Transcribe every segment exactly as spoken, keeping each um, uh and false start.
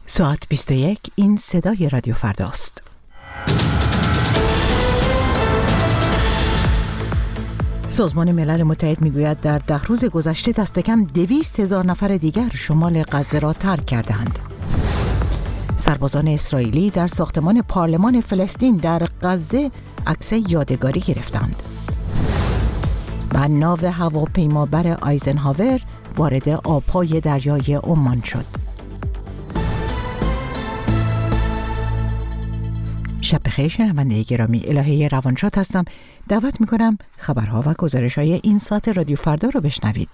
ساعت بیست و یک، این صدای رادیو فرداست. سازمان ملل متحد میگوید در ده روز گذشته دست کم دویست هزار نفر دیگر شمال غزه را ترک کردند. سربازان اسرائیلی در ساختمان پارلمان فلسطین در غزه عکس یادگاری گرفتند. و ناو هواپیمابر آیزنهاور وارد آبهای دریای عمان شد. شب بخیر شنونده گرامی، الهه روانشاد هستم. دعوت میکنم خبرها و گزارش‌های این ساعت رادیو فردا رو بشنوید.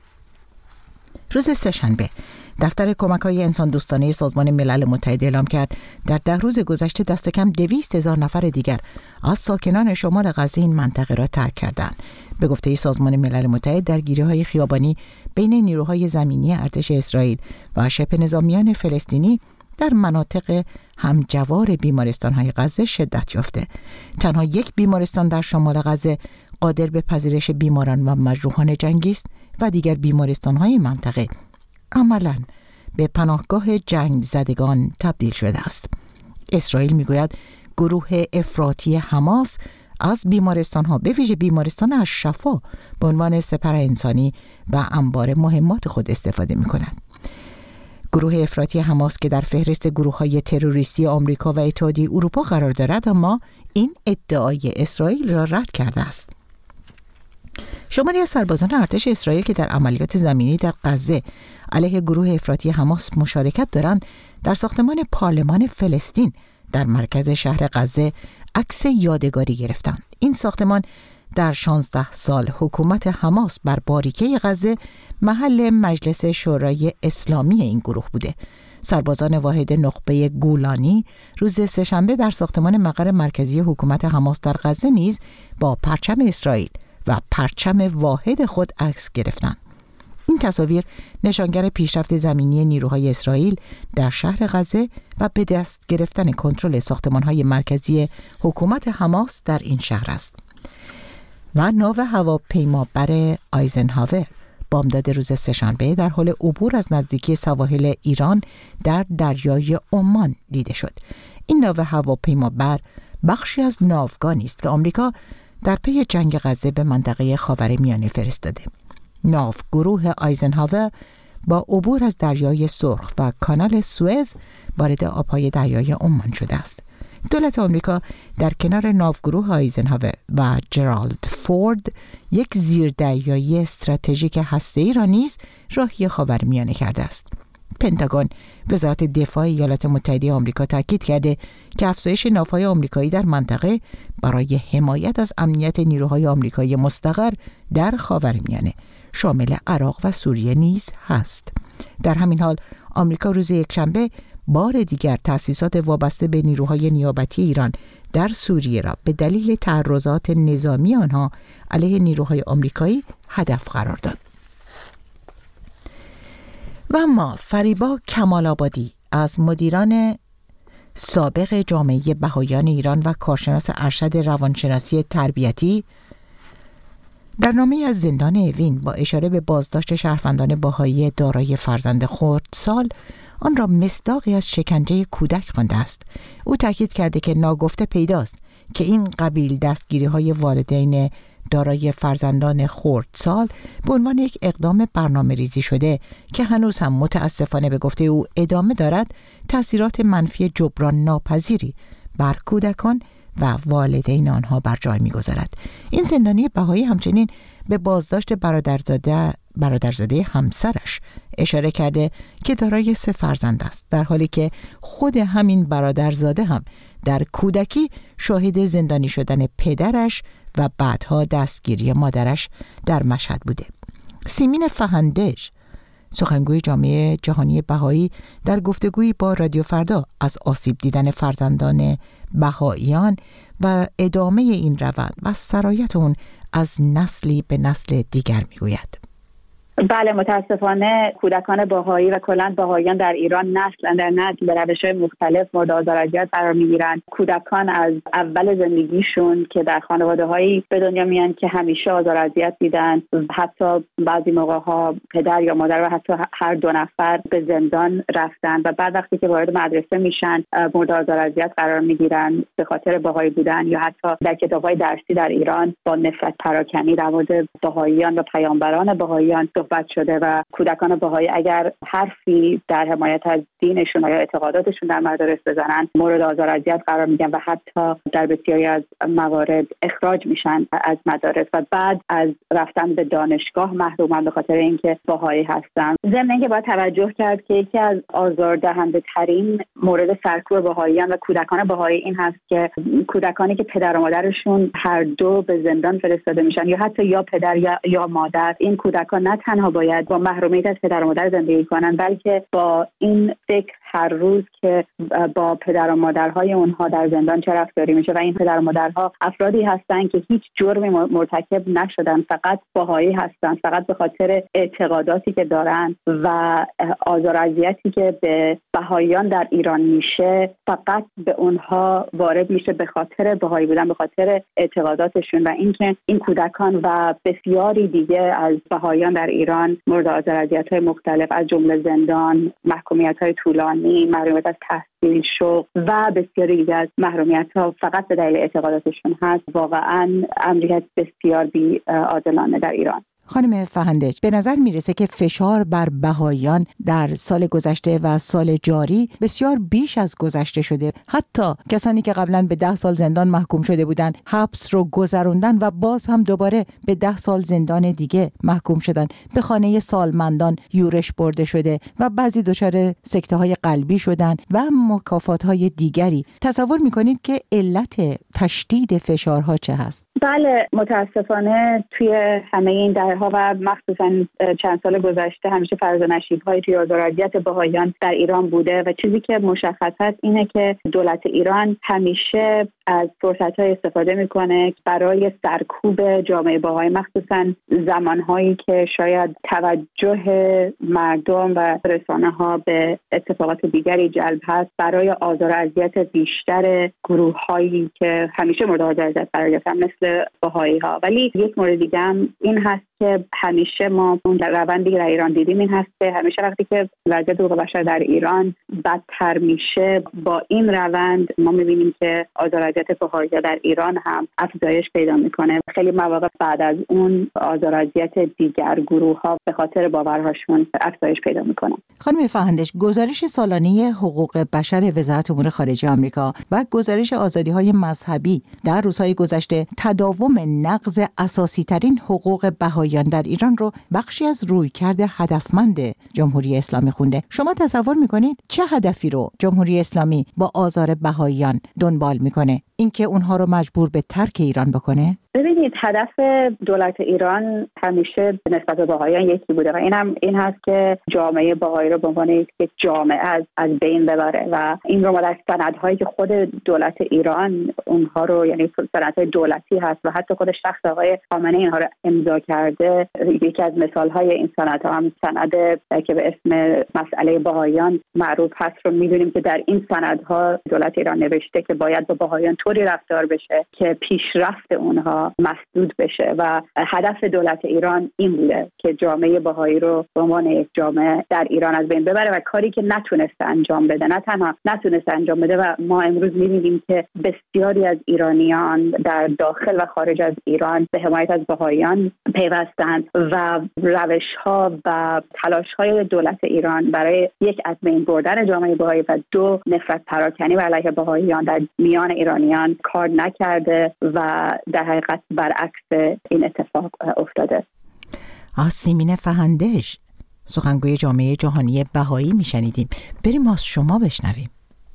روز سه‌شنبه دفتر کمک‌های انسان دوستانه سازمان ملل متحد اعلام کرد در ده روز گذشته دست کم دویست هزار نفر دیگر از ساکنان شمال غزه این منطقه را ترک کردند. به گفته سازمان ملل متحد درگیری‌های خیابانی بین نیروهای زمینی ارتش اسرائیل و شبه نظامیان فلسطینی در مناطق همجوار بیمارستان‌های غزه شدت یافته. تنها یک بیمارستان در شمال غزه قادر به پذیرش بیماران و مجروحان جنگی است و دیگر بیمارستان‌های منطقه عملاً به پناهگاه جنگ زدگان تبدیل شده است. اسرائیل میگوید گروه افراطی حماس از بیمارستان‌ها به ویژه بیمارستان الشفا به عنوان سپر انسانی و انبار مهمات خود استفاده می‌کند. گروه افراطی حماس که در فهرست گروه‌های تروریستی آمریکا و اتحادیه اروپا قرار دارد، اما این ادعای اسرائیل را رد کرده است. شماری از سربازان ارتش اسرائیل که در عملیات زمینی در غزه علیه گروه افراطی حماس مشارکت دارند، در ساختمان پارلمان فلسطین در مرکز شهر غزه عکس یادگاری گرفتند. این ساختمان در شانزده سال حکومت حماس بر باریکه غزه محل مجلس شورای اسلامی این گروه بوده. سربازان واحد نخبه گولانی روز سه‌شنبه در ساختمان مقر مرکزی حکومت حماس در غزه نیز با پرچم اسرائیل و پرچم واحد خود عکس گرفتند. این تصاویر نشانگر پیشرفت زمینی نیروهای اسرائیل در شهر غزه و به دست گرفتن کنترل ساختمان‌های مرکزی حکومت حماس در این شهر است. و ناو هواپیمابر آیزنهاور بامداد روز سه‌شنبه در حال عبور از نزدیکی سواحل ایران در دریای عمان دیده شد. این ناو هواپیمابر بخشی از ناوگانی است که آمریکا در پی جنگ غزه به منطقه خاورمیانه فرستاده. ناو گروه آیزنهاور با عبور از دریای سرخ و کانال سوئز وارد آبهای دریای عمان شده است. دولت آمریکا در کنار ناوگروه آیزنهاور و جرالد فورد یک زیردریایی استراتژیک هسته‌ای را نیز راهی خاورمیانه کرده است. پنتاگون، وزارت دفاع ایالات متحده آمریکا، تاکید کرده که افزایش ناوهای آمریکایی در منطقه برای حمایت از امنیت نیروهای آمریکایی مستقر در خاورمیانه شامل عراق و سوریه نیز هست. در همین حال آمریکا روز یکشنبه بار دیگر تأسیسات وابسته به نیروهای نیابتی ایران در سوریه را به دلیل تعرضات نظامی آنها علیه نیروهای آمریکایی هدف قرار داد. و اما فریبا کمال‌آبادی از مدیران سابق جامعه بهائیان ایران و کارشناس ارشد روانشناسی تربیتی در نامه‌ای از زندان اوین با اشاره به بازداشت شهروندان بهائی دارای فرزند خردسال آن را مصداقی از شکنجه کودک خوانده است. او تاکید کرده که ناگفته پیداست که این قبیل دستگیری‌های والدین دارای فرزندان خردسال به عنوان یک اقدام برنامه ریزی شده که هنوز هم متاسفانه به گفته او ادامه دارد، تأثیرات منفی جبران ناپذیری بر کودکان و والدین آنها بر جای می‌گذارد. این زندانی بهایی همچنین به بازداشت برادرزاده برادرزاده همسرش اشاره کرده که دارای سه فرزند است، در حالی که خود همین برادرزاده هم در کودکی شاهد زندانی شدن پدرش و بعدها دستگیری مادرش در مشهد بوده. سیمین فهندش، سخنگوی جامعه جهانی بهایی، در گفتگویی با رادیو فردا از آسیب دیدن فرزندان بهاییان و ادامه این روند و سرایت اون از نسلی به نسل دیگر میگوید. بله، متاسفانه کودکان بهایی و کلاً بهاییان در ایران نسل در نسل به روش‌های مختلف مورد آزار و اذیت قرار می‌گیرند. کودکان از اول زندگیشون که در خانواده‌هایی به دنیا میان که همیشه آزار و اذیت دیدن، حتی بعضی موقع‌ها پدر یا مادر و حتی هر دو نفر به زندان رفتن و بعد وقتی که وارد مدرسه میشن مورد آزار و اذیت قرار می‌گیرن به خاطر بهایی بودن، یا حتی در کتاب‌های درسی در ایران با نفرت پراکنی در مورد بهاییان و پیامبران بهاییان صحبت شده و کودکان بهایی اگر حرفی در حمایت از دینشون یا اعتقاداتشون در مدارس بزنن مورد آزار و اذیت قرار میگیرن و حتی در بسیاری از موارد اخراج میشن از مدارس و بعد از رفتن به دانشگاه محرومن به خاطر اینکه بهایی هستن. ضمن اینکه باید توجه کرد که یکی از آزاردهنده ترین مورد سرکوب بهاییان و کودکان بهایی این هست که کودکانی که پدر و مادرشون هر دو به زندان فرستاده میشن یا حتی یا پدر یا, یا مادر، این کودکان نه تنها باید با محرومیت از پدر و مادر زندگی کنن بلکه با این فکر هر روز که با پدر و مادرهای اونها در زندان چه رفتاری میشه و این پدر و مادرها افرادی هستن که هیچ جرمی مرتکب نشدن، فقط بهایی هستن، فقط به خاطر اعتقاداتی که دارن و آزار و اذیتی که به بهاییان در ایران میشه فقط به اونها وارد میشه به خاطر بهایی بودن، به خاطر اعتقاداتشون و اینکه این کودکان و بسیاری دیگه از بهاییان در ایران مورد آزار و اذیت‌های مختلف از جمله زندان، محکومیت‌های طولانی، محرومیت از تحصیل، شغل و بسیاری دیگه از محرومیت‌ها فقط به دلیل اعتقاداتشون هست، واقعاً امری بسیار بی‌عادلانه در ایران. خانم فهندج، به نظر میرسه که فشار بر بهاییان در سال گذشته و سال جاری بسیار بیش از گذشته شده. حتی کسانی که قبلا به ده سال زندان محکوم شده بودن حبس رو گذروندن و باز هم دوباره به ده سال زندان دیگه محکوم شدن. به خانه سالمندان یورش برده شده و بعضی دچار سکته های قلبی شدن و مکافات های دیگری. تصور میکنید که علت تشدید فشارها چه هست؟ بله، متاسفانه توی همه این دهه‌ها و مخصوصا چند سال گذشته همیشه فراز و نشیب‌های توی آزار و اذیت بهاییان در ایران بوده و چیزی که مشخص است اینه که دولت ایران همیشه از فرصت‌های استفاده میکنه برای سرکوب جامعه بهایی، مخصوصا زمانهایی که شاید توجه مردم و رسانه‌ها به اتفاقات دیگری جلب هست، برای آزار و اذیت بیشتر گروه‌هایی که همیشه مورد آزار و اذیت قرار گرفتن مثل بهایی‌ها. ولی یک مورد دیگه هم این هست که همیشه ما اون روندی در ایران دیدیم این هست که همیشه وقتی که وضعیت حقوق بشر در ایران بدتر میشه، با این روند ما میبینیم که آزار و اذیت بهایی‌ها در ایران هم افزایش پیدا میکنه. خیلی مواقع بعد از اون آزار و اذیت دیگر گروه‌ها به خاطر باورهاشون افزایش پیدا میکنه. خانم فهندج، گزارش سالانه حقوق بشر وزارت امور خارجه آمریکا و گزارش آزادی‌های مذهبی در روزهای گذشته تداوم نقض اساسی ترین حقوق بهاییان در ایران رو بخشی از رویکرد هدفمند جمهوری اسلامی خونده. شما تصور میکنید چه هدفی رو جمهوری اسلامی با آزار بهاییان دنبال میکنه؟ اینکه اونها رو مجبور به ترک ایران بکنه؟ ببینید، هدف دولت ایران همیشه نسبت به بهاییان یکی بوده و این هم این هست که جامعه بهایی رو به عنوان یک جامعه از از بین ببره و این رو ما در سندهایی که خود دولت ایران اونها رو، یعنی سندهای دولتی هست و حتی خود شخص آقای خامنه‌ای اینها رو امضا کرده. یکی از مثالهای این سندها هم سند که به اسم مسئله بهاییان معروف هست رو می‌دونیم که در این سندها دولت ایران نوشته که باید با بهاییان طوری رفتار بشه که پیشرفت اونها مسدود بشه و هدف دولت ایران این بوده که جامعه بهایی رو به عنوان یک جامعه در ایران از بین ببره و کاری که نتونسته انجام بده، نه تنها نتونسته انجام بده و ما امروز می‌بینیم که بسیاری از ایرانیان در داخل و خارج از ایران به حمایت از بهاییان پیوستند و روش‌ها و تلاش‌های دولت ایران برای یک از بین بردن جامعه بهایی و دو نفرت پراکنی بر علیه بهاییان در میان ایرانیان کار نکرده و در حقیقت برعکس این اتفاق افتاده. آسیمین فهندج، سخنگوی جامعه جهانی بهایی میشنیدیم. بریم از شما بشنویم.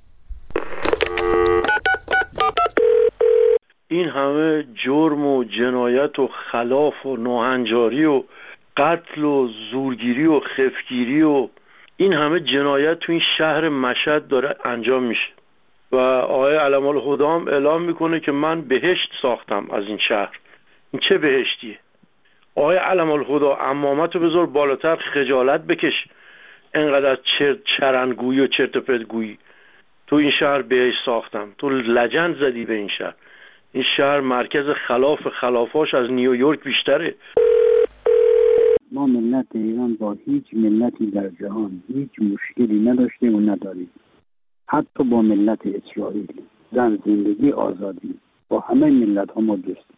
این همه جرم و جنایت و خلاف و ناهنجاری و قتل و زورگیری و خفتگیری و این همه جنایت تو این شهر مشهد داره انجام میشه و آقای علم الهدی اعلام میکنه که من بهشت ساختم از این شهر. این چه بهشتیه؟ آقای علم الهدا عمامتو بذار بالاتر، خجالت بکش، انقدر چرت چرنگویی و چرت و پرتگویی. تو این شهر بهش ساختم، تو لجند زدی به این شهر. این شهر مرکز خلاف خلافاش از نیویورک بیشتره. ما ملت ایران با هیچ ملتی در جهان هیچ مشکلی نداشته و نداریم، حتی با ملت اسرائیل. زن، زندگی، آزادی، با همه ملت ها ما دوستیم.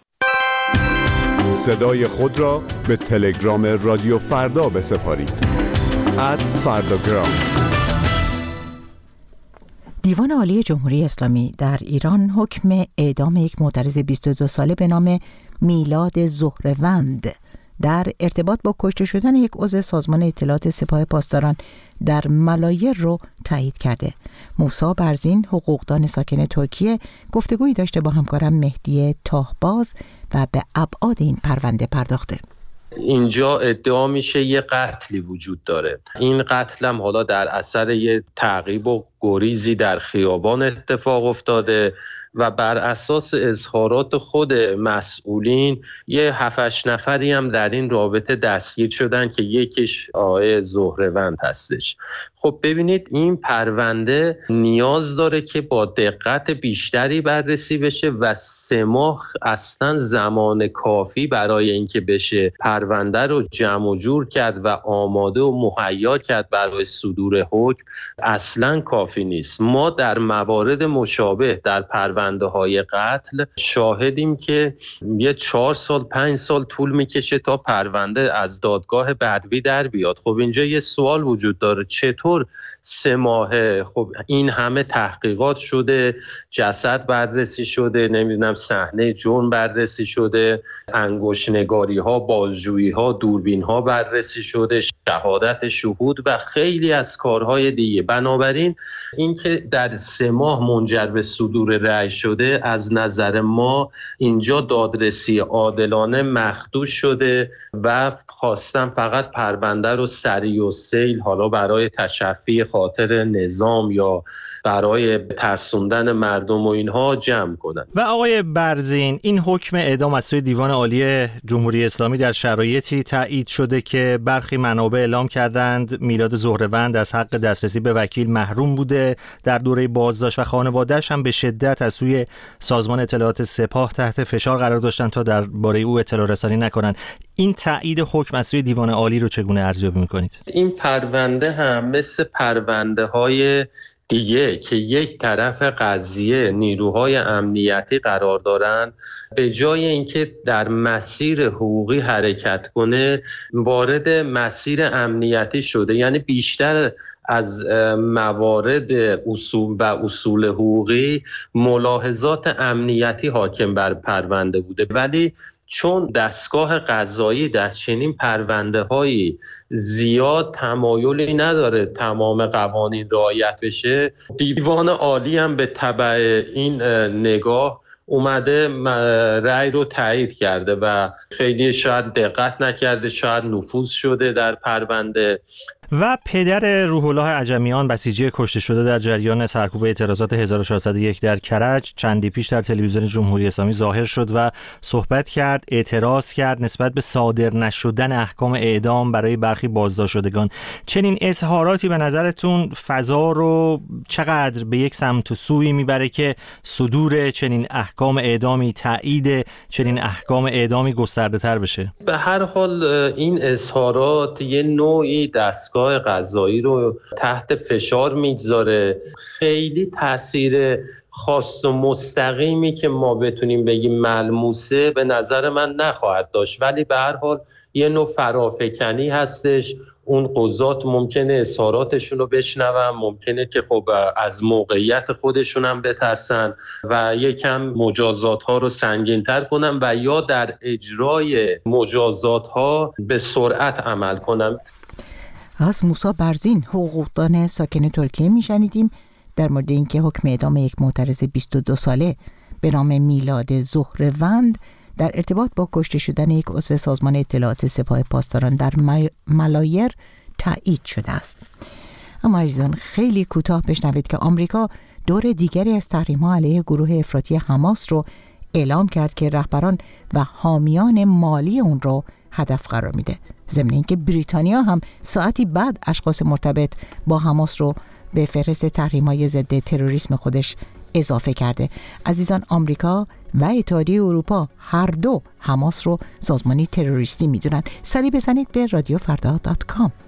صدای خود را به تلگرام رادیو فردا بسپارید. ات فرداگرام. دیوان عالی جمهوری اسلامی در ایران حکم اعدام یک معترض بیست و دو ساله به نام میلاد زهره‌وند در ارتباط با کشته شدن یک عضو سازمان اطلاعات سپاه پاسداران در ملایر رو تایید کرده. موسی برزین، حقوقدان ساکن ترکیه، گفتگویی داشته با همکارم مهدی تاهباز و به ابعاد این پرونده پرداخته. اینجا ادعا میشه یه قتلی وجود داره. این قتل هم حالا در اثر یه تعقیب و گریزی در خیابان اتفاق افتاده و بر اساس اظهارات خود مسئولین یه هفتش نفری هم در این رابطه دستگیر شدن که یکیش آقای زهره‌وند هستش. خب ببینید این پرونده نیاز داره که با دقت بیشتری بررسی بشه و سه ماه اصلا زمان کافی برای اینکه بشه پرونده رو جمع و جور کرد و آماده و مهیا کرد برای صدور حکم اصلا کافی نیست. ما در موارد مشابه در پرونده های قتل شاهدیم که یه چهار سال پنج سال طول میکشه تا پرونده از دادگاه بدوی در بیاد. خب اینجا یه سوال وجود داره، چطور سه ماهه؟ خب این همه تحقیقات شده، جسد بررسی شده، نمیدونم صحنه جرم بررسی شده، انگشت‌نگاری ها، بازجویی ها، دوربین ها بررسی شده، شهادت شهود و خیلی از کارهای دیگه. بنابراین اینکه در سه ماه منجر به صدور رأی شده، از نظر ما اینجا دادرسی عادلانه مخدوش شده و خواستم فقط پرونده رو سریع و سیل حالا برای تشفی خاطر نظام یا برای ترسوندن مردم و اینها جمع کنند. و آقای برزین، این حکم اعدام از سوی دیوان عالی جمهوری اسلامی در شرایطی تایید شده که برخی منابع اعلام کردند میلاد زهره‌وند از حق دسترسی به وکیل محروم بوده در دوره بازداشت و خانواده‌اش هم به شدت از سوی سازمان اطلاعات سپاه تحت فشار قرار داشتن تا درباره او اطلاع رسانی نکنند. این تایید حکم از سوی دیوان عالی رو چگونه ارزیابی می‌کنید؟ این پرونده هم مثل پرونده‌های دیگه که یک طرف قضیه نیروهای امنیتی قرار دارن، به جای اینکه در مسیر حقوقی حرکت کنه وارد مسیر امنیتی شده. یعنی بیشتر از موارد اصول و اصول حقوقی ملاحظات امنیتی حاکم بر پرونده بوده، ولی چون دستگاه قضایی در چنین پرونده‌هایی زیاد تمایلی نداره تمام قوانین رعایت بشه، دیوان عالی هم به تبع این نگاه اومده رأی رو تایید کرده و خیلی شاید دقت نکرده، شاید نفوذ شده در پرونده. و پدر روح الله عجمیان، بسیجی کشته شده در جریان سرکوب اعتراضات هزار و چهارصد و یک در کرج، چندی پیش در تلویزیون جمهوری اسلامی ظاهر شد و صحبت کرد، اعتراض کرد نسبت به صادر نشدن احکام اعدام برای برخی بازداشت شدگان. چنین اظهاراتی به نظرتون فضا رو چقدر به یک سمت و سوی میبره که صدور چنین احکام اعدامی، تایید چنین احکام اعدامی گسترده تر بشه؟ به هر حال این اظهارات یه نوعی دستگاه قضایی رو تحت فشار میگذاره. خیلی تاثیر خاص و مستقیمی که ما بتونیم بگیم ملموسه به نظر من نخواهد داشت، ولی به هر حال یه نوع فرافکنی هستش. اون قضات ممکنه اظهاراتشون رو بشنون، ممکنه که خب از موقعیت خودشون هم بترسن و یکم مجازات ها رو سنگین تر کنن و یا در اجرای مجازات ها به سرعت عمل کنن. از موسی برزین، حقوقدان ساکن ترکیه میشنیدیم در مورد اینکه حکم اعدام یک معترض بیست و دو ساله به نام میلاد زهره‌وند در ارتباط با کشته شدن یک عضو سازمان اطلاعات سپاه پاسداران در ملایر تایید شده است. اما عزیزان خیلی کوتاه بشنوید که آمریکا دور دیگری از تحریم‌ها علیه گروه افراطی حماس رو اعلام کرد که رهبران و حامیان مالی اون رو هدف قرار میده. ضمن اینکه بریتانیا هم ساعتی بعد اشخاص مرتبط با حماس رو به فهرست تحریم‌های ضد تروریسم خودش اضافه کرده. عزیزان، آمریکا و اتحادیه اروپا هر دو حماس رو سازمانی تروریستی میدونن. سری بزنید به رادیو فردا دات کام.